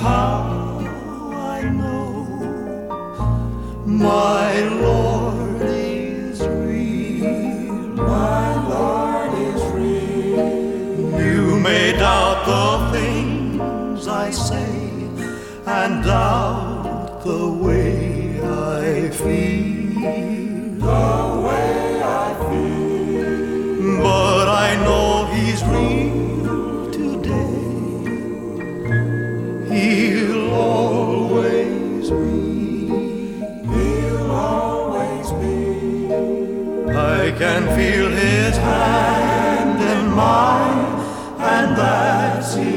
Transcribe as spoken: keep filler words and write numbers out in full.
how I know my Lord is real. My Lord is real. You may doubt the things I say and doubt the way I feel, the way I feel, but I know He's real today. He'll always be. He'll always be. I can feel His hand in mine, and that's enough.